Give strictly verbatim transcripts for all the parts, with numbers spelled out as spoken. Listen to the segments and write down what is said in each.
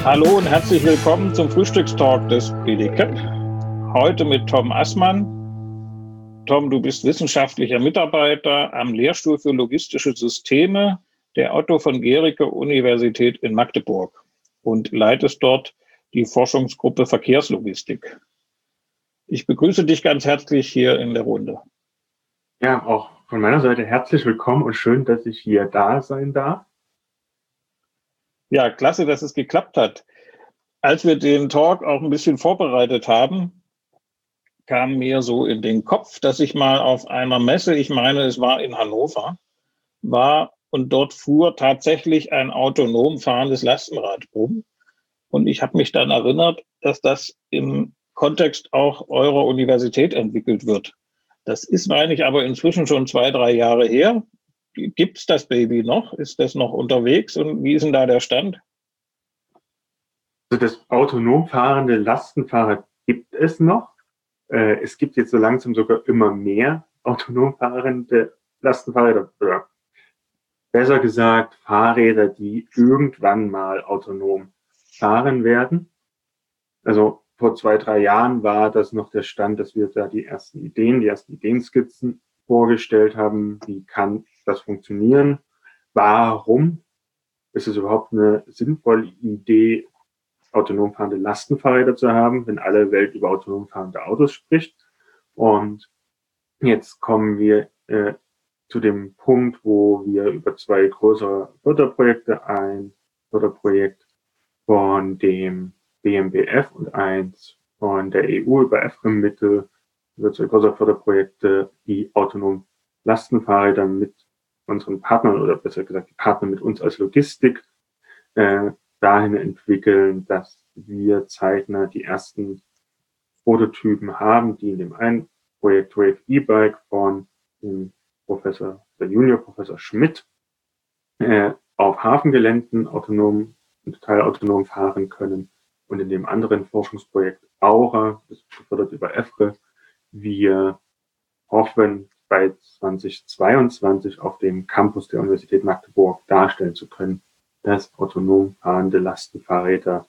Hallo und herzlich willkommen zum Frühstückstalk des B D C A P. Heute mit Tom Assmann. Tom, du bist wissenschaftlicher Mitarbeiter am Lehrstuhl für logistische Systeme der Otto von Guericke Universität in Magdeburg und leitest dort die Forschungsgruppe Verkehrslogistik. Ich begrüße dich ganz herzlich hier in der Runde. Ja, auch von meiner Seite herzlich willkommen und schön, dass ich hier da sein darf. Ja, klasse, dass es geklappt hat. Als wir den Talk auch ein bisschen vorbereitet haben, kam mir so in den Kopf, dass ich mal auf einer Messe, ich meine, es war in Hannover, war und dort fuhr tatsächlich ein autonom fahrendes Lastenrad rum. Und ich habe mich dann erinnert, dass das im Kontext auch eurer Universität entwickelt wird. Das ist, meine ich, aber inzwischen schon zwei, drei Jahre her. Gibt es das Baby noch? Ist das noch unterwegs? Und wie ist denn da der Stand? Also das autonom fahrende Lastenfahrrad gibt es noch. Äh, es gibt jetzt so langsam sogar immer mehr autonom fahrende Lastenfahrräder. Oder besser gesagt, Fahrräder, die irgendwann mal autonom fahren werden. Also vor zwei, drei Jahren war das noch der Stand, dass wir da die ersten Ideen, die ersten Ideenskizzen vorgestellt haben. Wie kann das funktionieren? Warum ist es überhaupt eine sinnvolle Idee, autonom fahrende Lastenfahrräder zu haben, wenn alle Welt über autonom fahrende Autos spricht? Und jetzt kommen wir äh, zu dem Punkt, wo wir über zwei größere Förderprojekte, ein Förderprojekt von dem B M B F und eins von der E U über EFREM-Mittel, über zwei größere Förderprojekte, die autonom Lastenfahrräder mit unseren Partnern oder besser gesagt die Partner mit uns als Logistik äh, dahin entwickeln, dass wir zeitnah die ersten Prototypen haben, die in dem einen Projekt Wave E-Bike von dem Professor, der Junior-Professor Schmidt, äh, auf Hafengeländen autonom und teilautonom fahren können. Und in dem anderen Forschungsprojekt Aura, das ist gefördert über EFRE, wir hoffen, bei zweitausendzweiundzwanzig auf dem Campus der Universität Magdeburg darstellen zu können, dass autonom fahrende Lastenfahrräder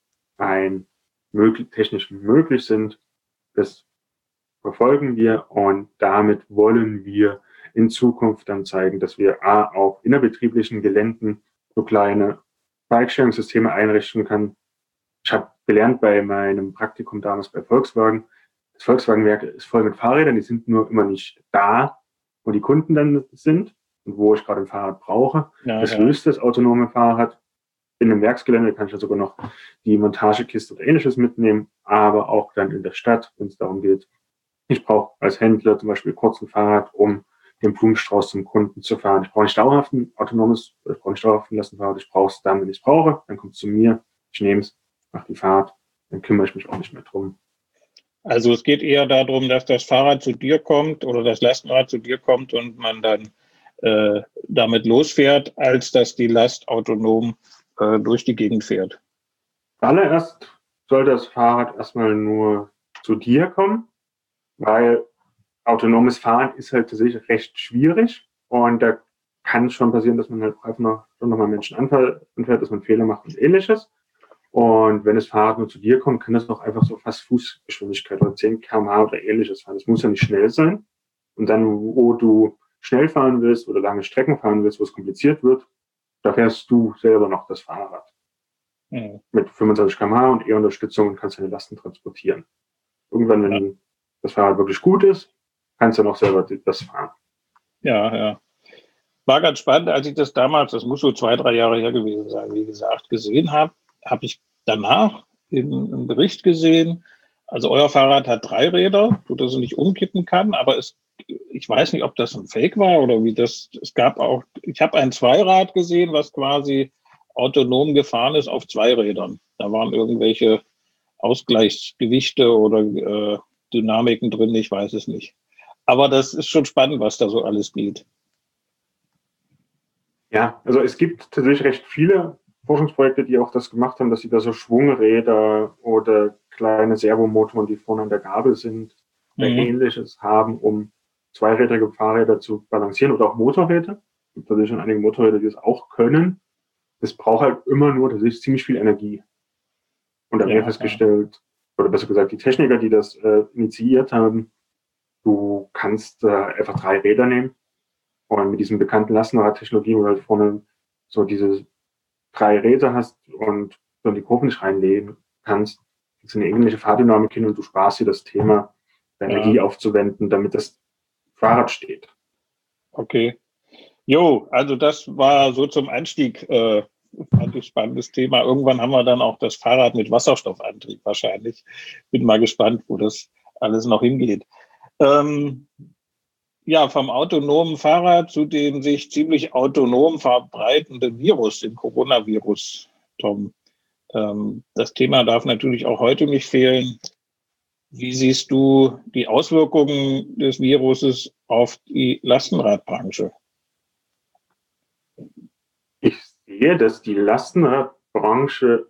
ein möglich, technisch möglich sind. Das verfolgen wir und damit wollen wir in Zukunft dann zeigen, dass wir A, auf innerbetrieblichen Geländen so kleine Bike-Sharing-Systeme einrichten können. Ich habe gelernt bei meinem Praktikum damals bei Volkswagen, das Volkswagen-Werk ist voll mit Fahrrädern, die sind nur immer nicht da, wo die Kunden dann sind und wo ich gerade ein Fahrrad brauche. Ja, das ja. löst das autonome Fahrrad. In einem Werksgelände kann ich ja sogar noch die Montagekiste oder Ähnliches mitnehmen, aber auch dann in der Stadt, wenn es darum geht, ich brauche als Händler zum Beispiel kurz ein Fahrrad, um den Blumenstrauß zum Kunden zu fahren. Ich brauche nicht dauerhaft ein autonomes, ich brauche nicht dauerhaft ein Lastenfahrrad, ich brauche es dann, wenn ich es brauche, dann kommt es zu mir, ich nehme es, mache die Fahrt, dann kümmere ich mich auch nicht mehr drum. Also es geht eher darum, dass das Fahrrad zu dir kommt oder das Lastenrad zu dir kommt und man dann äh, damit losfährt, als dass die Last autonom äh, durch die Gegend fährt. Zuallererst soll das Fahrrad erstmal nur zu dir kommen, weil autonomes Fahren ist halt tatsächlich recht schwierig und da kann es schon passieren, dass man halt einfach noch, schon nochmal Menschen anfällt, dass man Fehler macht und Ähnliches. Und wenn das Fahrrad nur zu dir kommt, kann das auch einfach so fast Fußgeschwindigkeit oder zehn Kilometer pro Stunde oder Ähnliches fahren. Das muss ja nicht schnell sein. Und dann, wo du schnell fahren willst oder lange Strecken fahren willst, wo es kompliziert wird, da fährst du selber noch das Fahrrad. Mhm. Mit fünfundzwanzig Kilometer pro Stunde und E-Unterstützung und kannst deine Lasten transportieren. Irgendwann, wenn ja. das Fahrrad wirklich gut ist, kannst du noch selber das fahren. Ja, ja. War ganz spannend, als ich das damals, das muss so zwei, drei Jahre her gewesen sein, wie gesagt, gesehen habe, habe ich danach im Bericht gesehen, also euer Fahrrad hat drei Räder, sodass es nicht umkippen kann, aber es, ich weiß nicht, ob das ein Fake war oder wie das, es gab auch, ich habe ein Zweirad gesehen, was quasi autonom gefahren ist auf zwei Rädern. Da waren irgendwelche Ausgleichsgewichte oder äh, Dynamiken drin, ich weiß es nicht. Aber das ist schon spannend, was da so alles geht. Ja, also es gibt tatsächlich recht viele Forschungsprojekte, die auch das gemacht haben, dass sie da so Schwungräder oder kleine Servomotoren, die vorne an der Gabel sind, mhm. oder Ähnliches haben, um zweirädrige Fahrräder zu balancieren oder auch Motorräder. Es gibt tatsächlich schon einige Motorräder, die das auch können. Das braucht halt immer nur, das ist ziemlich viel Energie. Und da haben Ja, wir festgestellt, oder besser gesagt die Techniker, die das äh, initiiert haben, du kannst äh, einfach drei Räder nehmen und mit diesem bekannten Lastenrad-Technologie, wo du halt vorne so diese drei Räder hast und dann die Kurven nicht reinlegen kannst, ist eine ähnliche Fahrdynamik hin und du sparst dir das Thema, ja, Energie aufzuwenden, damit das Fahrrad steht. okay. Jo, also das war so zum Einstieg, äh, fand ich spannendes Thema. Irgendwann haben wir dann auch das Fahrrad mit Wasserstoffantrieb wahrscheinlich. Bin mal gespannt, wo das alles noch hingeht. Ähm, ja, vom autonomen Fahrrad zu dem sich ziemlich autonom verbreitenden Virus, dem Coronavirus, Tom. Ähm, das Thema darf natürlich auch heute nicht fehlen. Wie siehst du die Auswirkungen des Viruses auf die Lastenradbranche? Ich sehe, dass die Lastenradbranche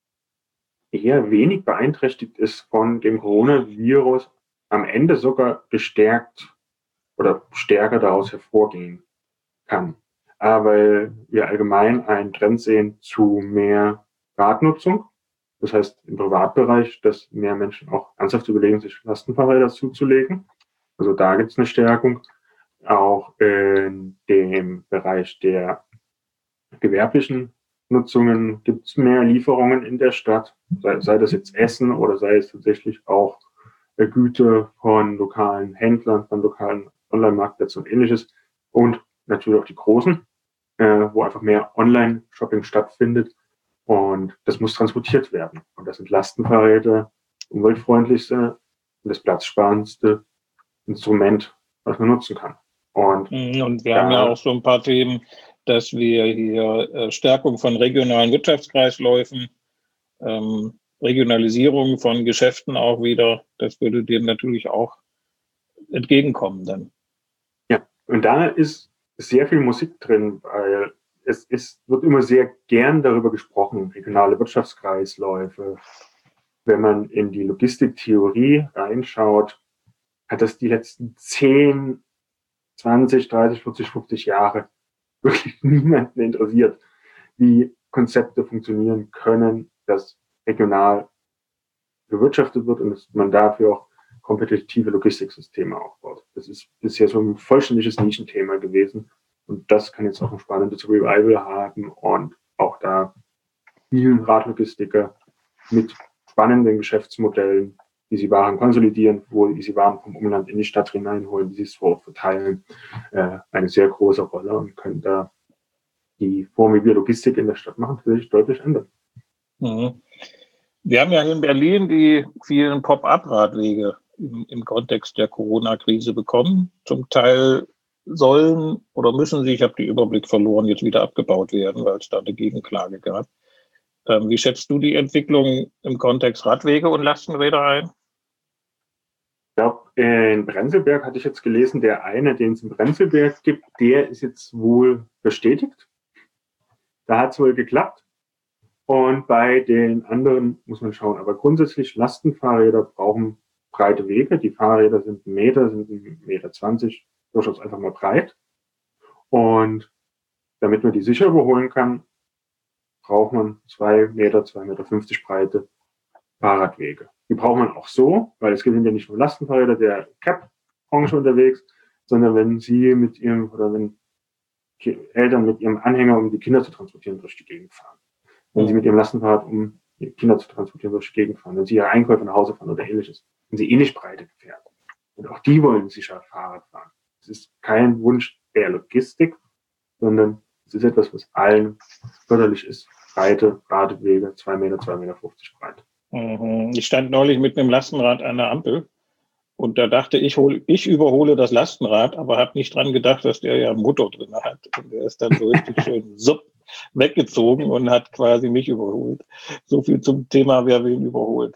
eher wenig beeinträchtigt ist von dem Coronavirus, am Ende sogar gestärkt oder stärker daraus hervorgehen kann. Aber wir allgemein einen Trend sehen zu mehr Radnutzung. Das heißt im Privatbereich, dass mehr Menschen auch ernsthaft überlegen, sich Lastenfahrräder zuzulegen. Also da gibt es eine Stärkung. Auch in dem Bereich der gewerblichen Nutzungen gibt es mehr Lieferungen in der Stadt, sei, sei das jetzt Essen oder sei es tatsächlich auch äh, Güter von lokalen Händlern, von lokalen Online-Marktplätzen und ähnliches. Und natürlich auch die großen, äh, wo einfach mehr Online-Shopping stattfindet. Und das muss transportiert werden. Und das sind Lastenfahrräder, umweltfreundlichste und das platzsparendste Instrument, was man nutzen kann. Und, und wir haben ja auch so ein paar Themen, dass wir hier äh, Stärkung von regionalen Wirtschaftskreisläufen, ähm, Regionalisierung von Geschäften auch wieder, das würde dem natürlich auch entgegenkommen dann. Ja, und da ist sehr viel Musik drin, weil es ist, wird immer sehr gern darüber gesprochen, regionale Wirtschaftskreisläufe. Wenn man in die Logistiktheorie reinschaut, hat das die letzten zehn, zwanzig, dreißig, vierzig, fünfzig Jahre wirklich niemanden interessiert, wie Konzepte funktionieren können, dass regional gewirtschaftet wird und dass man dafür auch kompetitive Logistiksysteme aufbaut. Das ist bisher so ein vollständiges Nischenthema gewesen und das kann jetzt auch ein spannendes Revival haben und auch da vielen Radlogistiker mit spannenden Geschäftsmodellen, wie sie Waren konsolidieren, wo wie sie Waren vom Umland in die Stadt hineinholen, wie sie es vor Ort verteilen, äh, eine sehr große Rolle und können da die Form, wie wir Logistik in der Stadt machen, sich deutlich ändern. Mhm. Wir haben ja hier in Berlin die vielen Pop-up-Radwege im, im Kontext der Corona-Krise bekommen. Zum Teil sollen oder müssen sie, ich habe den Überblick verloren, jetzt wieder abgebaut werden, weil es da eine Gegenklage gab. Ähm, wie schätzt du die Entwicklung im Kontext Radwege und Lastenräder ein? Ich glaube, in Prenzlberg hatte ich jetzt gelesen, der eine, den es in Prenzlberg gibt, der ist jetzt wohl bestätigt. Da hat es wohl geklappt. Und bei den anderen muss man schauen. Aber grundsätzlich, Lastenfahrräder brauchen breite Wege. Die Fahrräder sind ein Meter, sind ein Meter zwanzig, durchaus einfach mal breit. Und damit man die sicher überholen kann, braucht man zwei Meter, zwei Meter fünfzig breite Fahrradwege. Die braucht man auch so, weil es sind ja nicht nur Lastenfahrräder der Cap-Branche unterwegs, sondern wenn sie mit ihrem, oder wenn Eltern mit ihrem Anhänger, um die Kinder zu transportieren, durch die Gegend fahren. Wenn sie mit ihrem Lastenfahrrad, um die Kinder zu transportieren, durch die Gegend fahren. Wenn sie ihre Einkäufe nach Hause fahren oder ähnliches. Wenn sie eh nicht breite Gefährte. Und auch die wollen sicher Fahrrad fahren. Es ist kein Wunsch der Logistik, sondern es ist etwas, was allen förderlich ist. Breite Radwege, zwei Meter, zwei Meter fünfzig breit. Ich stand neulich mit einem Lastenrad an der Ampel und da dachte ich, hol, ich überhole das Lastenrad, aber habe nicht dran gedacht, dass der ja einen Motor drin hat. Und der ist dann so richtig schön supp weggezogen und hat quasi mich überholt. So viel zum Thema, wer wen überholt.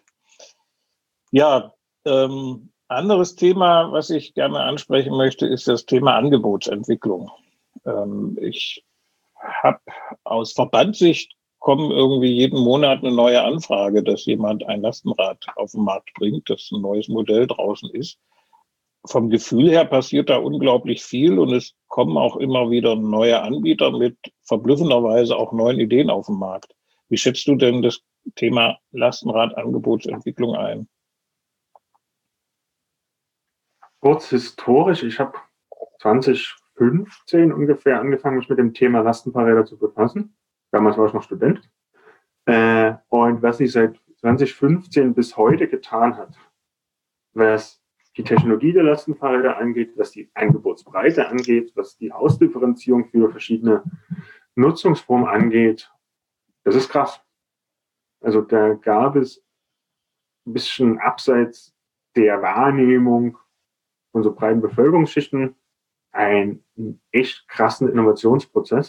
Ja, ähm, anderes Thema, was ich gerne ansprechen möchte, ist das Thema Angebotsentwicklung. Ähm, ich habe aus Verbandssicht kommen irgendwie jeden Monat eine neue Anfrage, dass jemand ein Lastenrad auf den Markt bringt, dass ein neues Modell draußen ist. Vom Gefühl her passiert da unglaublich viel und es kommen auch immer wieder neue Anbieter mit verblüffenderweise auch neuen Ideen auf den Markt. Wie schätzt du denn das Thema Lastenradangebotsentwicklung ein? Kurz historisch, ich habe zwanzig fünfzehn ungefähr angefangen, mich mit dem Thema Lastenfahrräder zu befassen. Damals war ich noch Student. Äh, und was sich seit zwanzig fünfzehn bis heute getan hat, was die Technologie der Lastenfahrräder angeht, was die Angebotsbreite angeht, was die Ausdifferenzierung für verschiedene Nutzungsformen angeht, das ist krass. Also da gab es ein bisschen abseits der Wahrnehmung von so breiten Bevölkerungsschichten einen echt krassen Innovationsprozess,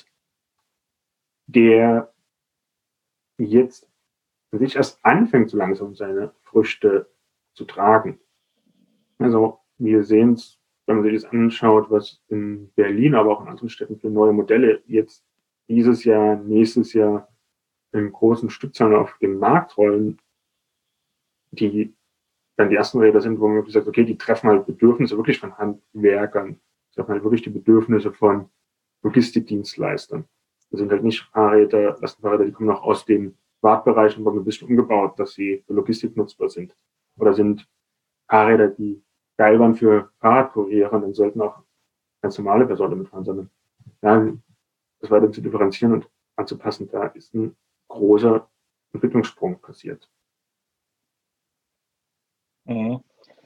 der jetzt sich erst anfängt, so langsam seine Früchte zu tragen. Also wir sehen es, wenn man sich das anschaut, was in Berlin, aber auch in anderen Städten für neue Modelle jetzt dieses Jahr, nächstes Jahr in großen Stückzahlen auf den Markt rollen, die dann die ersten Räder sind, wo man wirklich sagt, okay, die treffen halt Bedürfnisse wirklich von Handwerkern, treffen halt wirklich die Bedürfnisse von Logistikdienstleistern. Das sind halt nicht Fahrräder, Lastenfahrräder, die kommen auch aus dem Wartbereich und wurden ein bisschen umgebaut, dass sie für Logistik nutzbar sind. Oder sind Fahrräder, die geil waren für Fahrradkuriere, dann sollten auch ganz normale Personen mitfahren, sondern ja, das weiter zu differenzieren und anzupassen, da ist ein großer Entwicklungssprung passiert. Mhm.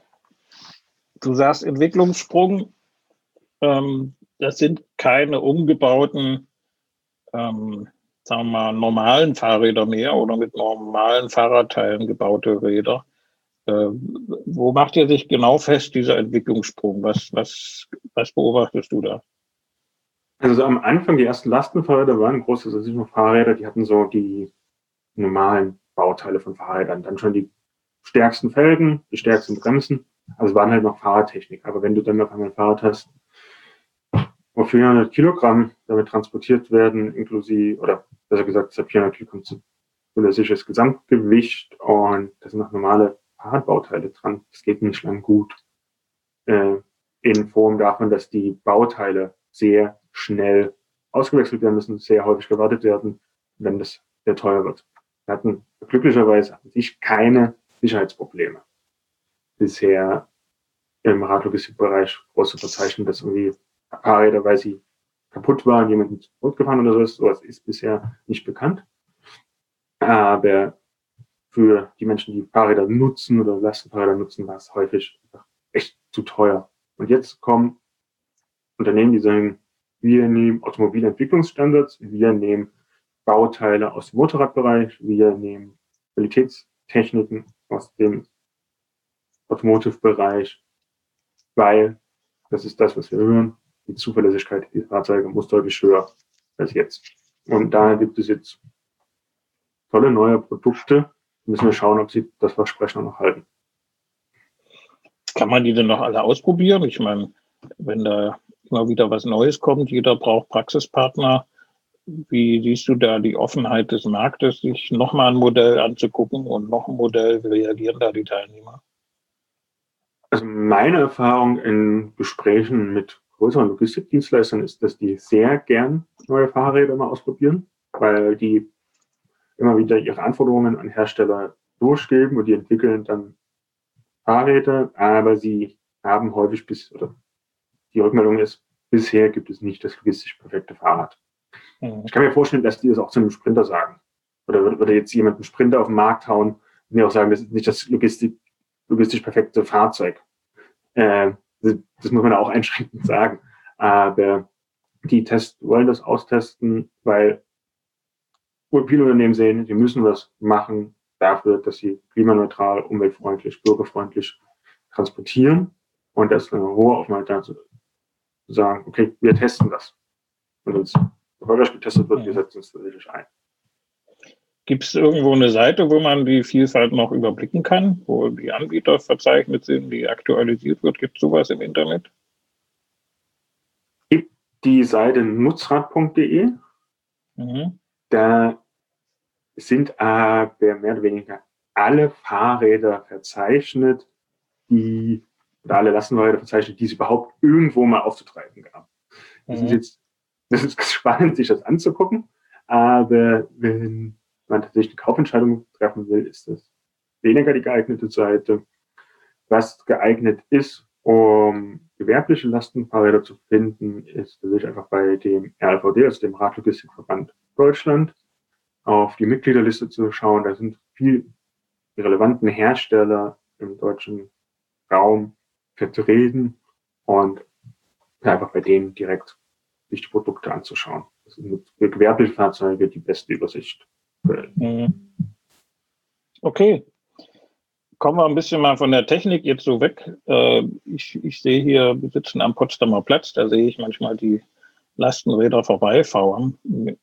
Du sagst Entwicklungssprung, ähm, das sind keine umgebauten, ähm, sagen wir mal, normalen Fahrräder mehr oder mit normalen Fahrradteilen gebaute Räder. Äh, wo macht ihr sich genau fest, dieser Entwicklungssprung? Was, was, was beobachtest du da? Also so am Anfang, die ersten Lastenfahrräder waren große, also nicht nur Fahrräder, die hatten so die normalen Bauteile von Fahrrädern, dann schon die stärksten Felgen, die stärksten Bremsen, also waren halt noch Fahrradtechnik. Aber wenn du dann auf einmal ein Fahrrad hast, wo vierhundert Kilogramm damit transportiert werden, inklusive, oder besser gesagt, vierhundert Kilogramm zulässiges Gesamtgewicht und da sind noch normale Fahrradbauteile dran. Das geht nicht lang gut. Äh, in Form davon, dass die Bauteile sehr schnell ausgewechselt werden müssen, sehr häufig gewartet werden, wenn das sehr teuer wird. Wir hatten glücklicherweise an sich keine Sicherheitsprobleme. Bisher im Radlogistikbereich große verzeichnen, dass irgendwie Fahrräder, weil sie kaputt waren, jemanden zurückgefahren oder sowas, sowas ist bisher nicht bekannt. Aber für die Menschen, die Fahrräder nutzen oder Lastenfahrräder nutzen, war es häufig echt zu teuer. Und jetzt kommen Unternehmen, die sagen, wir nehmen Automobilentwicklungsstandards, wir nehmen Bauteile aus dem Motorradbereich, wir nehmen Qualitätstechniken aus dem Automotive-Bereich, weil das ist das, was wir hören. Die Zuverlässigkeit dieser Fahrzeuge muss deutlich höher als jetzt. Und da gibt es jetzt tolle neue Produkte. Müssen wir schauen, ob sie das Versprechen noch halten. Kann man die denn noch alle ausprobieren? Ich meine, wenn da immer wieder was Neues kommt, jeder braucht Praxispartner. Wie siehst du da die Offenheit des Marktes, sich nochmal ein Modell anzugucken und noch ein Modell? Wie reagieren da die Teilnehmer? Also meine Erfahrung in Gesprächen mit größeren Logistikdienstleistern ist, dass die sehr gern neue Fahrräder mal ausprobieren, weil die immer wieder ihre Anforderungen an Hersteller durchgeben und die entwickeln dann Fahrräder, aber sie haben häufig bis, oder die Rückmeldung ist, bisher gibt es nicht das logistisch perfekte Fahrrad. Mhm. Ich kann mir vorstellen, dass die das auch zu einem Sprinter sagen. Oder würde, würde jetzt jemand einen Sprinter auf den Markt hauen und mir auch sagen, das ist nicht das Logistik, logistisch perfekte Fahrzeug. Äh, das, das muss man auch einschränkend sagen. Aber die Test, wollen das austesten, weil viele Unternehmen sehen, sie müssen was machen dafür, dass sie klimaneutral, umweltfreundlich, bürgerfreundlich transportieren. Und das ist eine hohe Offenheit dazu, zu sagen, okay, wir testen das. Und wenn es erfolgreich getestet wird, wir setzen es tatsächlich ein. Gibt es irgendwo eine Seite, wo man die Vielfalt noch überblicken kann, wo die Anbieter verzeichnet sind, die aktualisiert wird? Gibt es sowas im Internet? Gibt die Seite nutzrad punkt de. Mhm. Da sind aber mehr oder weniger alle Fahrräder verzeichnet, die, oder alle Lastenfahrräder verzeichnet, die es überhaupt irgendwo mal aufzutreiben gab. Das mhm. ist jetzt, das ist spannend, sich das anzugucken, aber wenn man tatsächlich eine Kaufentscheidung treffen will, ist das weniger die geeignete Seite. Was geeignet ist, um gewerbliche Lastenfahrräder zu finden, ist tatsächlich einfach bei dem R L V D, also dem Radlogistikverband Deutschland, auf die Mitgliederliste zu schauen. Da sind viele relevanten Hersteller im deutschen Raum vertreten und einfach bei denen direkt sich die Produkte anzuschauen. Das sind für gewerbliche Fahrzeuge die beste Übersicht. Okay. Kommen wir ein bisschen mal von der Technik jetzt so weg. Ich, ich sehe hier, wir sitzen am Potsdamer Platz, da sehe ich manchmal die Lastenräder vorbeifahren.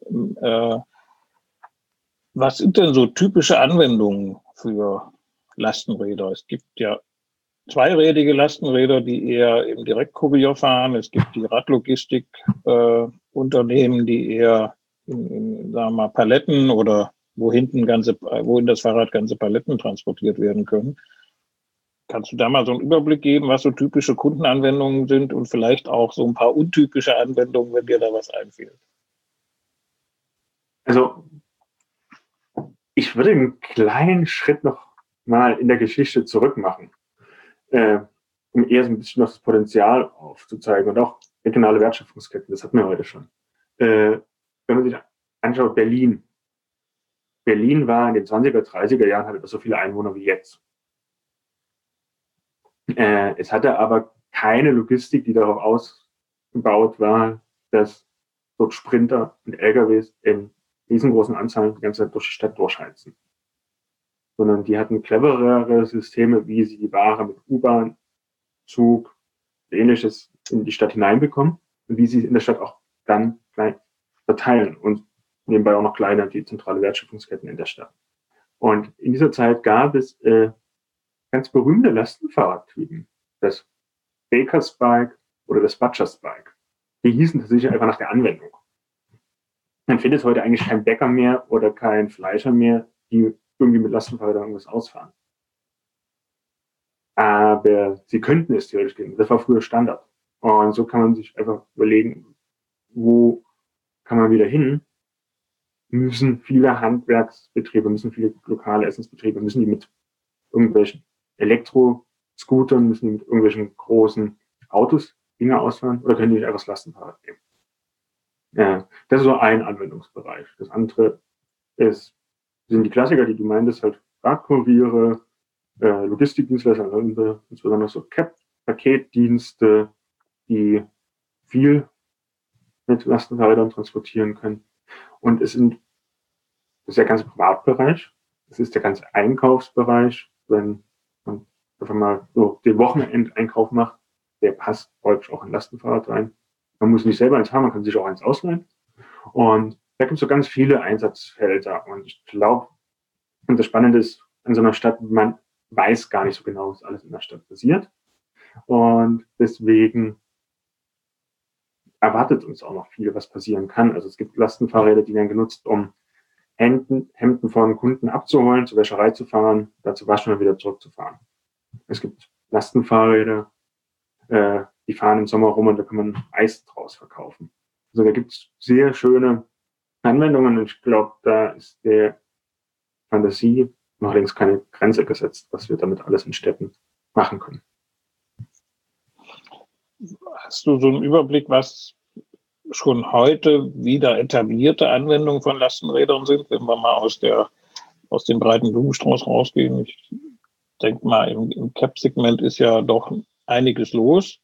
Was sind denn so typische Anwendungen für Lastenräder? Es gibt ja zweirädige Lastenräder, die eher im Direktkurier fahren. Es gibt die Radlogistik-Unternehmen, äh, die eher in, in, sagen wir mal, Paletten oder wo hinten ganze, wo in das Fahrrad ganze Paletten transportiert werden können. Kannst du da mal so einen Überblick geben, was so typische Kundenanwendungen sind und vielleicht auch so ein paar untypische Anwendungen, wenn dir da was einfällt? Also, ich würde einen kleinen Schritt noch mal in der Geschichte zurück machen, äh, um eher so ein bisschen noch das Potenzial aufzuzeigen und auch regionale Wertschöpfungsketten, das hatten wir heute schon. Äh, wenn man sich anschaut, Berlin. Berlin war in den zwanziger, dreißiger Jahren, hatte so viele Einwohner wie jetzt. Äh, es hatte aber keine Logistik, die darauf ausgebaut war, dass dort Sprinter und L K Ws in riesengroßen Anzahlen die ganze Zeit durch die Stadt durchheizen. Sondern die hatten cleverere Systeme, wie sie die Ware mit U-Bahn, Zug, Ähnliches in die Stadt hineinbekommen und wie sie in der Stadt auch dann gleich verteilen und nebenbei auch noch kleiner die zentrale Wertschöpfungsketten in der Stadt. Und in dieser Zeit gab es äh, ganz berühmte Lastenfahrradtypen. Das Baker's Bike oder das Butcher's Bike. Die hießen tatsächlich einfach nach der Anwendung. Man findet heute eigentlich keinen Bäcker mehr oder keinen Fleischer mehr, die irgendwie mit Lastenfahrrädern irgendwas ausfahren. Aber sie könnten es theoretisch gehen. Das war früher Standard. Und so kann man sich einfach überlegen, wo kann man wieder hin? Müssen viele Handwerksbetriebe, müssen viele lokale Essensbetriebe, müssen die mit irgendwelchen Elektroscootern, müssen die mit irgendwelchen großen Autos Dinge ausfahren oder können die nicht einfach das Lastenfahrrad nehmen? Ja, das ist so ein Anwendungsbereich. Das andere ist, sind die Klassiker, die du meintest, halt Radkuriere, äh, Logistikdienstleister, also insbesondere so C A P-Paketdienste, die viel mit Lastenfahrrädern transportieren können. Und es sind, das ist der ganze Privatbereich, das ist der ganze Einkaufsbereich, wenn man einfach mal so den Wochenendeinkauf macht, der passt häufig auch in Lastenfahrrad rein. Man muss nicht selber eins haben, man kann sich auch eins ausleihen. Und da gibt es so ganz viele Einsatzfelder. Und ich glaube, und das Spannende ist an so einer Stadt, man weiß gar nicht so genau, was alles in der Stadt passiert. Und deswegen erwartet uns auch noch viel, was passieren kann. Also es gibt Lastenfahrräder, die werden genutzt, um Hemden, Hemden von Kunden abzuholen, zur Wäscherei zu fahren, da zu waschen und wieder zurückzufahren. Es gibt Lastenfahrräder, äh, die fahren im Sommer rum und da kann man Eis draus verkaufen. Also da gibt es sehr schöne Anwendungen und ich glaube, da ist der Fantasie noch längst keine Grenze gesetzt, was wir damit alles in Städten machen können. Hast du so einen Überblick, was schon heute wieder etablierte Anwendungen von Lastenrädern sind, wenn wir mal aus der aus dem breiten Blumenstrauß rausgehen? Ich denke mal, im, im C A P-Segment ist ja doch einiges los.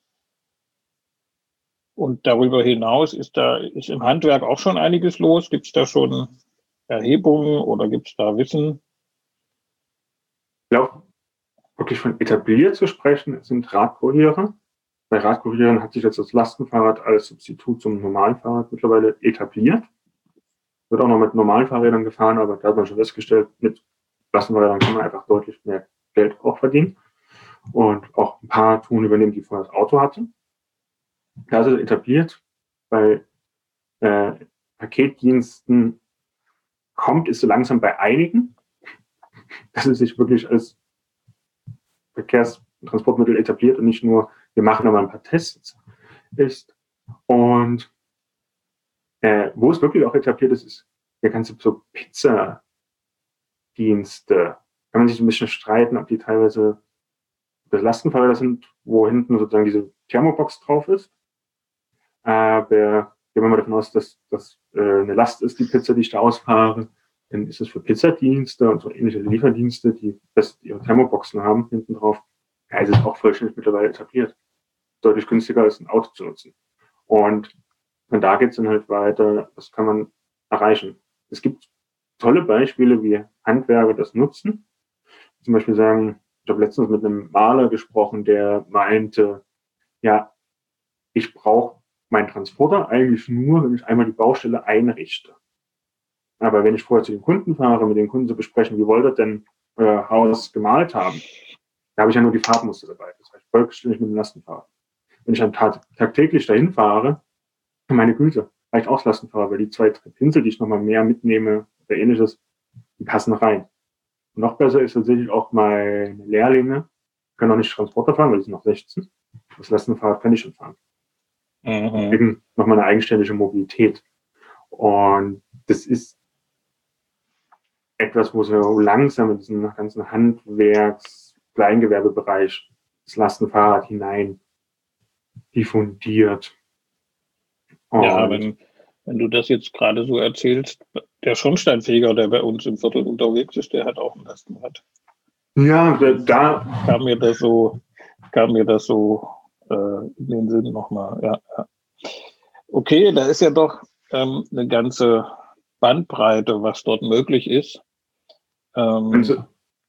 Und darüber hinaus ist da ist im Handwerk auch schon einiges los. Gibt es da schon Erhebungen oder gibt es da Wissen? Ich glaube, wirklich von etabliert zu sprechen, sind Radkuriere. Bei Radkurieren hat sich jetzt das Lastenfahrrad als Substitut zum normalen Fahrrad mittlerweile etabliert. Wird auch noch mit normalen Fahrrädern gefahren, aber da hat man schon festgestellt, mit Lastenfahrrädern kann man einfach deutlich mehr Geld auch verdienen. Und auch ein paar Touren übernehmen, die vorher das Auto hatten. Da ist es etabliert. Bei äh, Paketdiensten kommt es so langsam bei einigen, dass es sich wirklich als Verkehrs- und Transportmittel etabliert und nicht nur, wir machen nochmal ein paar Tests ist. Und äh, wo es wirklich auch etabliert ist, ist der ganze so Pizza, Pizza-Dienste. Kann man sich ein bisschen streiten, ob die teilweise das Lastenfahrräder sind, wo hinten sozusagen diese Thermobox drauf ist. Aber gehen wir mal davon aus, dass das äh, eine Last ist, die Pizza, die ich da ausfahre, dann ist es für Pizzadienste und so ähnliche Lieferdienste, die das, ihre Thermoboxen haben, hinten drauf. Ja, ist es auch vollständig mittlerweile etabliert. Deutlich günstiger als ein Auto zu nutzen. Und von da geht es dann halt weiter, das kann man erreichen. Es gibt tolle Beispiele, wie Handwerker das nutzen. Zum Beispiel sagen, ich habe letztens mit einem Maler gesprochen, der meinte, ja, ich brauche meinen Transporter eigentlich nur, wenn ich einmal die Baustelle einrichte. Aber wenn ich vorher zu den Kunden fahre, mit den Kunden zu besprechen, wie wollt ihr denn euer Haus gemalt haben, da habe ich ja nur die Farbmuster dabei. Das heißt, vollständig mit dem Lastenfahrrad. Wenn ich dann tag- tagtäglich dahin fahre, meine Güte, reicht auch das Lastenfahrrad, weil die zwei drei Pinsel, die ich nochmal mehr mitnehme oder ähnliches, die passen rein. Und noch besser ist tatsächlich auch meine Lehrlinge, können auch nicht Transporter fahren, weil die sind noch sechzehn. Das Lastenfahrrad kann ich schon fahren. Mhm. Die kriegen nochmal eine eigenständige Mobilität. Und das ist etwas, wo so langsam in diesen ganzen Handwerks-, Kleingewerbebereich das Lastenfahrrad hinein diffundiert. Und Ja, wenn, wenn du das jetzt gerade so erzählst, der Schornsteinfeger, der bei uns im Viertel unterwegs ist, der hat auch ein Lastenrad. ja, da, da Kam mir das so, kam mir das so äh, in den Sinn nochmal. Ja, ja. Okay, da ist ja doch ähm, eine ganze Bandbreite, was dort möglich ist. Ähm, also,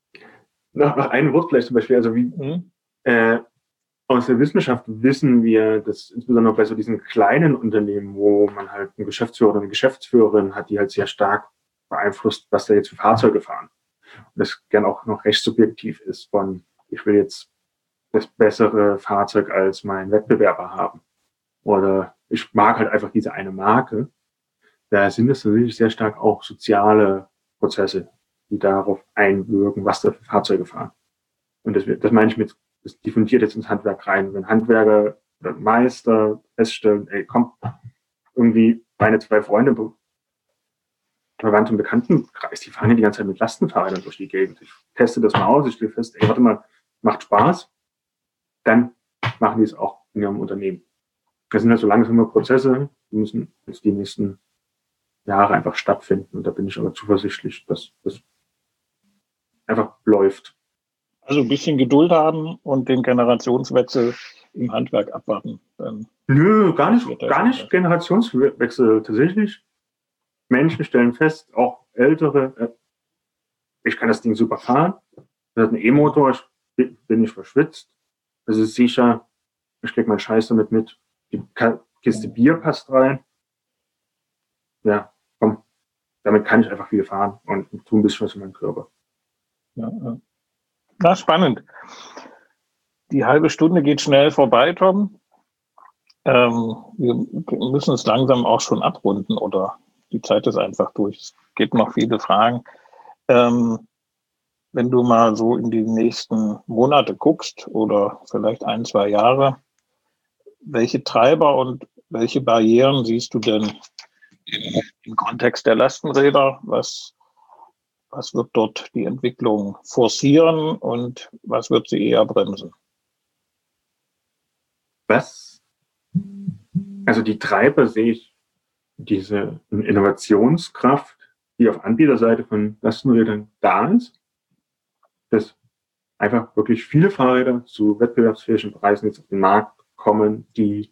noch, noch ein Wort vielleicht zum Beispiel, also wie hm? äh, aus der Wissenschaft wissen wir, dass insbesondere bei so diesen kleinen Unternehmen, wo man halt einen Geschäftsführer oder eine Geschäftsführerin hat, die halt sehr stark beeinflusst, was da jetzt für Fahrzeuge fahren. Und das gern auch noch recht subjektiv ist von, ich will jetzt das bessere Fahrzeug als mein Wettbewerber haben. Oder ich mag halt einfach diese eine Marke. Da sind es natürlich sehr stark auch soziale Prozesse, die darauf einwirken, was da für Fahrzeuge fahren. Und das, das meine ich mit, das diffundiert jetzt ins Handwerk rein. Wenn Handwerker oder Meister feststellen, ey, komm, irgendwie meine zwei Freunde, Verwandte und Bekanntenkreis, die fahren ja die ganze Zeit mit Lastenfahrrädern durch die Gegend. Ich teste das mal aus, ich stelle fest, ey, warte mal, macht Spaß. Dann machen die es auch in ihrem Unternehmen. Das sind halt so langsame Prozesse, die müssen jetzt die nächsten Jahre einfach stattfinden. Und da bin ich aber zuversichtlich, dass das einfach läuft. Also ein bisschen Geduld haben und den Generationswechsel im Handwerk abwarten. Dann Nö, gar nicht, passiert das gar nicht anders. Generationswechsel. Tatsächlich, Menschen stellen fest, auch ältere, äh, ich kann das Ding super fahren. Das hat einen E-Motor, ich bin bin nicht verschwitzt. Das ist sicher, ich krieg meinen Scheiß damit mit. Die Ka- Kiste Bier passt rein. Ja, komm, damit kann ich einfach viel fahren und tun ein bisschen was für meinen Körper. Ja, ja. Na, spannend. Die halbe Stunde geht schnell vorbei, Tom. Ähm, wir müssen es langsam auch schon abrunden oder die Zeit ist einfach durch. Es gibt noch viele Fragen. Ähm, wenn du mal so in die nächsten Monate guckst oder vielleicht ein, zwei Jahre, welche Treiber und welche Barrieren siehst du denn im, im Kontext der Lastenräder? Was, was wird dort die Entwicklung forcieren und was wird sie eher bremsen? Was? Also die Treiber sehe ich diese Innovationskraft, die auf Anbieterseite von Lastenrädern da ist, dass einfach wirklich viele Fahrräder zu wettbewerbsfähigen Preisen jetzt auf den Markt kommen, die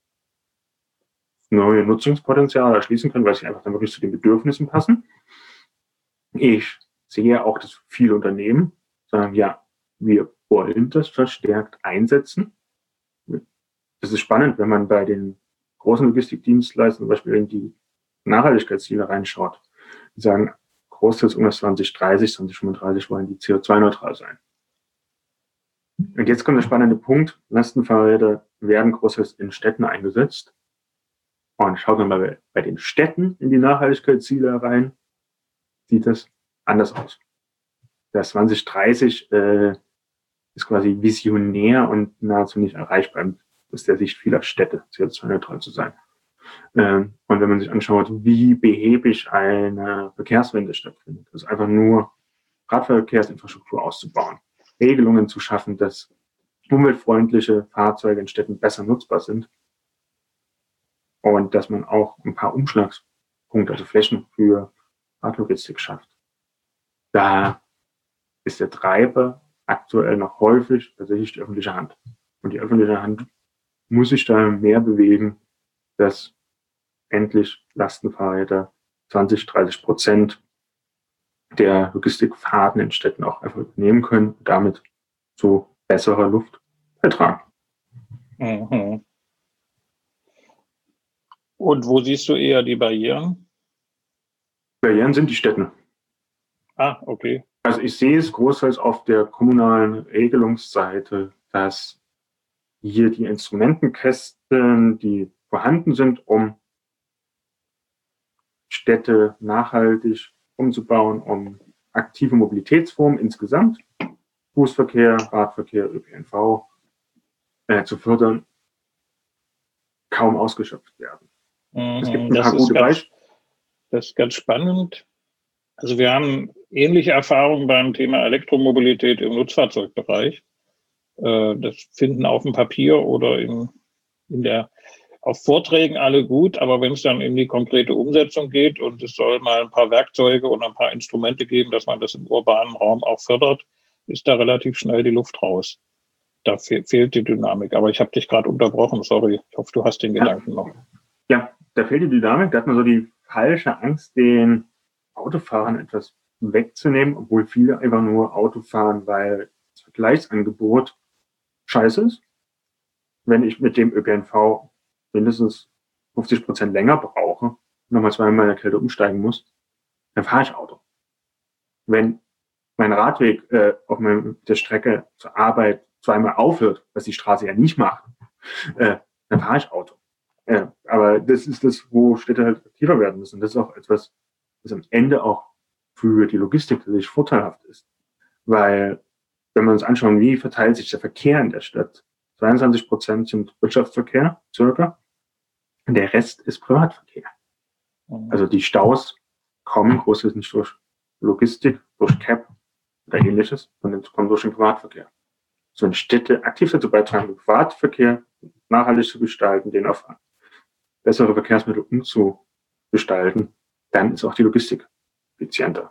neue Nutzungspotenziale erschließen können, weil sie einfach dann wirklich zu den Bedürfnissen passen. Ich sehe auch, dass viele Unternehmen sagen, ja, wir wollen das verstärkt einsetzen. Das ist spannend, wenn man bei den großen Logistikdienstleistern zum Beispiel in die Nachhaltigkeitsziele reinschaut. Die sagen, großteils um das zwanzig dreißig, zwanzig fünfunddreißig wollen die C O zwei neutral sein. Und jetzt kommt der spannende Punkt. Lastenfahrräder werden großteils in Städten eingesetzt. Und schaut man mal bei den Städten in die Nachhaltigkeitsziele rein, sieht das anders aus. Das zwanzig dreißig äh, ist quasi visionär und nahezu nicht erreichbar aus der Sicht vieler Städte, C O zwei neutral zu sein. Ähm, und wenn man sich anschaut, wie behäbig eine Verkehrswende stattfindet, das ist einfach nur Radverkehrsinfrastruktur auszubauen, Regelungen zu schaffen, dass umweltfreundliche Fahrzeuge in Städten besser nutzbar sind und dass man auch ein paar Umschlagspunkte, also Flächen für Radlogistik schafft. Da ist der Treiber aktuell noch häufig tatsächlich die öffentliche Hand. Und die öffentliche Hand muss sich da mehr bewegen, dass endlich Lastenfahrräder zwanzig, dreißig Prozent der Logistikfahrten in Städten auch einfach übernehmen können und damit zu besserer Luft beitragen. Mhm. Und wo siehst du eher die Barrieren? Barrieren sind die Städte. Ah, okay. Also ich sehe es großteils auf der kommunalen Regelungsseite, dass hier die Instrumentenkästen, die vorhanden sind, um Städte nachhaltig umzubauen, um aktive Mobilitätsformen insgesamt, Fußverkehr, Radverkehr, Ö P N V, äh, zu fördern, kaum ausgeschöpft werden. Mhm. Es gibt ein Das paar ist gute ganz, Beispiele. das ist ganz spannend. Also wir haben ähnliche Erfahrungen beim Thema Elektromobilität im Nutzfahrzeugbereich. Äh, das finden auf dem Papier oder in, in der, auf Vorträgen alle gut, aber wenn es dann in die konkrete Umsetzung geht und es soll mal ein paar Werkzeuge und ein paar Instrumente geben, dass man das im urbanen Raum auch fördert, ist da relativ schnell die Luft raus. Da fe- fehlt die Dynamik. Aber ich habe dich gerade unterbrochen, sorry. Ich hoffe, du hast den Gedanken Ja. noch. Ja, da fehlt die Dynamik. Da hat man so die falsche Angst, den Autofahrern etwas wegzunehmen, obwohl viele einfach nur Auto fahren, weil das Vergleichsangebot scheiße ist. Wenn ich mit dem Ö P N V mindestens fünfzig Prozent länger brauche, nochmal zweimal in der Kälte umsteigen muss, dann fahre ich Auto. Wenn mein Radweg äh, auf meiner, der Strecke zur Arbeit zweimal aufhört, was die Straße ja nicht macht, äh, dann fahre ich Auto. Äh, aber das ist das, wo Städte halt aktiver werden müssen. Das ist auch etwas, was am Ende auch für die Logistik tatsächlich vorteilhaft ist. Weil, wenn wir uns anschauen, wie verteilt sich der Verkehr in der Stadt, zweiundzwanzig Prozent sind Wirtschaftsverkehr, circa, und der Rest ist Privatverkehr. Also die Staus kommen großteils nicht durch Logistik, durch C A P oder ähnliches, sondern kommen durch den Privatverkehr. So eine Städte aktiv dazu beitragen, den Privatverkehr nachhaltig zu gestalten, den auf bessere Verkehrsmittel umzugestalten, dann ist auch die Logistik effizienter.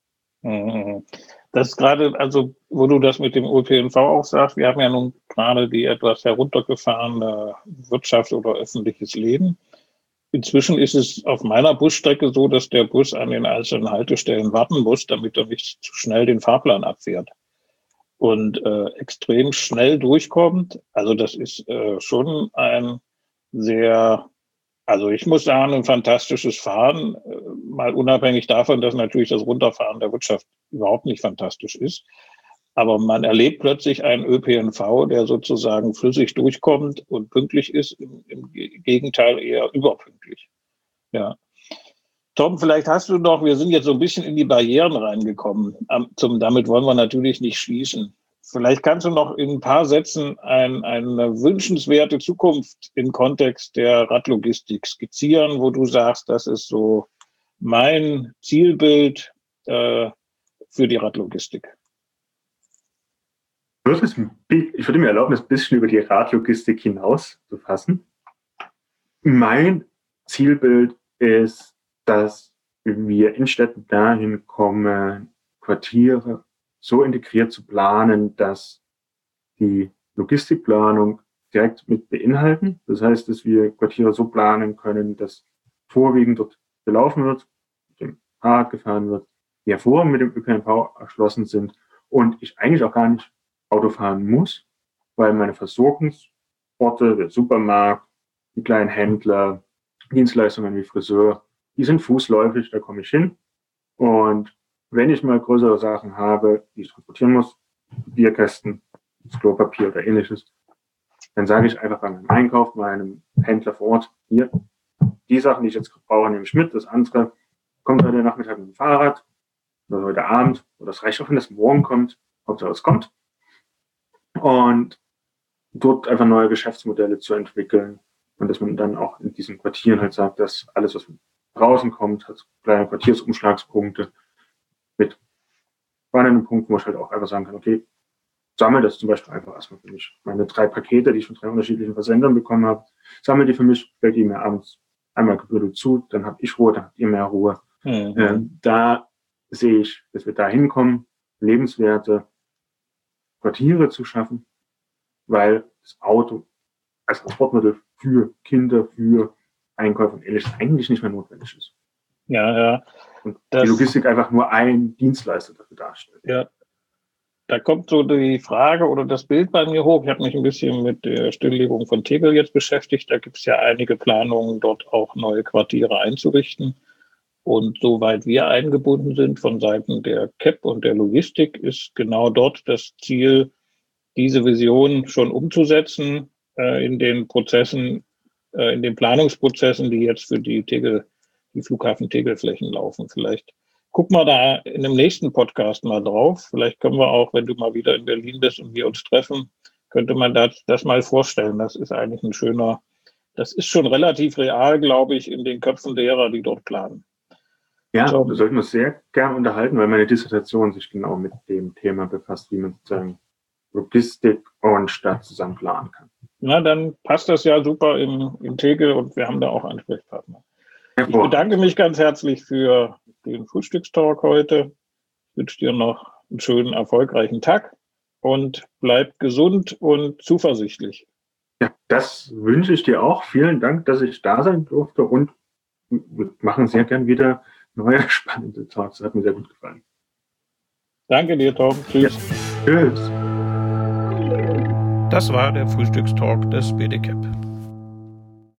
Das ist gerade, also wo du das mit dem Ö P N V auch sagst, wir haben ja nun gerade die etwas heruntergefahrene Wirtschaft oder öffentliches Leben. Inzwischen ist es auf meiner Busstrecke so, dass der Bus an den einzelnen Haltestellen warten muss, damit er nicht zu schnell den Fahrplan abfährt und äh, extrem schnell durchkommt. Also das ist äh, schon ein sehr, also ich muss sagen, ein fantastisches Fahren, äh, mal unabhängig davon, dass natürlich das Runterfahren der Wirtschaft überhaupt nicht fantastisch ist. Aber man erlebt plötzlich einen Ö P N V, der sozusagen flüssig durchkommt und pünktlich ist, im, im Gegenteil eher überpünktlich. Ja. Tom, vielleicht hast du noch, wir sind jetzt so ein bisschen in die Barrieren reingekommen. Zum, damit wollen wir natürlich nicht schließen. Vielleicht kannst du noch in ein paar Sätzen ein, eine wünschenswerte Zukunft im Kontext der Radlogistik skizzieren, wo du sagst, das ist so mein Zielbild äh, für die Radlogistik. Ich würde mir erlauben, das ein bisschen über die Radlogistik hinaus zu fassen. Mein Zielbild ist, dass wir in Städten dahin kommen, Quartiere so integriert zu planen, dass die Logistikplanung direkt mit beinhalten. Das heißt, dass wir Quartiere so planen können, dass vorwiegend dort gelaufen wird, mit dem Fahrrad gefahren wird, die hervorragend mit dem Ö P N V erschlossen sind und ich eigentlich auch gar nicht Auto fahren muss, weil meine Versorgungsorte, der Supermarkt, die kleinen Händler, Dienstleistungen wie Friseur, die sind fußläufig, da komme ich hin. Und wenn ich mal größere Sachen habe, die ich transportieren muss, Bierkästen, das Klopapier oder ähnliches, dann sage ich einfach bei meinem Einkauf, meinem Händler vor Ort, hier, die Sachen, die ich jetzt brauche, nehme ich mit, das andere kommt heute Nachmittag mit dem Fahrrad oder heute Abend, oder das reicht auch, wenn das morgen kommt, Hauptsache es kommt. Und dort einfach neue Geschäftsmodelle zu entwickeln und dass man dann auch in diesen Quartieren halt sagt, dass alles, was von draußen kommt, hat kleine Quartiersumschlagspunkte mit war dann ein Punkt, wo ich halt auch einfach sagen kann, okay, sammle das zum Beispiel einfach erstmal für mich. Meine drei Pakete, die ich von drei unterschiedlichen Versendern bekommen habe, sammle die für mich, stelle die mir abends einmal gebürdelt zu, dann habt ich Ruhe, dann habt ihr mehr Ruhe. Mhm. Ähm, da sehe ich, dass wir da hinkommen, lebenswerte Quartiere zu schaffen, weil das Auto als Transportmittel für Kinder, für Einkäufer und ähnliches eigentlich nicht mehr notwendig ist. Ja, ja. Und die Logistik einfach nur ein Dienstleister dafür darstellt. Ja. Da kommt so die Frage oder das Bild bei mir hoch. Ich habe mich ein bisschen mit der Stilllegung von Tegel jetzt beschäftigt. Da gibt es ja einige Planungen, dort auch neue Quartiere einzurichten. Und soweit wir eingebunden sind von Seiten der C E P und der Logistik, ist genau dort das Ziel, diese Vision schon umzusetzen äh, in den Prozessen, äh, in den Planungsprozessen, die jetzt für die Tegel, die Flughafen Tegelflächen laufen. Vielleicht guck mal da in dem nächsten Podcast mal drauf. Vielleicht können wir auch, wenn du mal wieder in Berlin bist und wir uns treffen, könnte man das, das mal vorstellen. Das ist eigentlich ein schöner, das ist schon relativ real, glaube ich, in den Köpfen derer, die dort planen. Ja, so. Da sollten wir uns sehr gern unterhalten, weil meine Dissertation sich genau mit dem Thema befasst, wie man sozusagen Logistik und Stadt zusammen planen kann. Na, dann passt das ja super in, in Tegel und wir haben da auch Ansprechpartner. Ich bedanke mich ganz herzlich für den Frühstückstalk heute. Ich wünsche dir noch einen schönen, erfolgreichen Tag und bleib gesund und zuversichtlich. Ja, das wünsche ich dir auch. Vielen Dank, dass ich da sein durfte und wir machen sehr gern wieder neue spannende Talks. Das hat mir sehr gut gefallen. Danke dir, Tom. Tschüss. Ja. Tschüss. Das war der Frühstückstalk des B D C E P.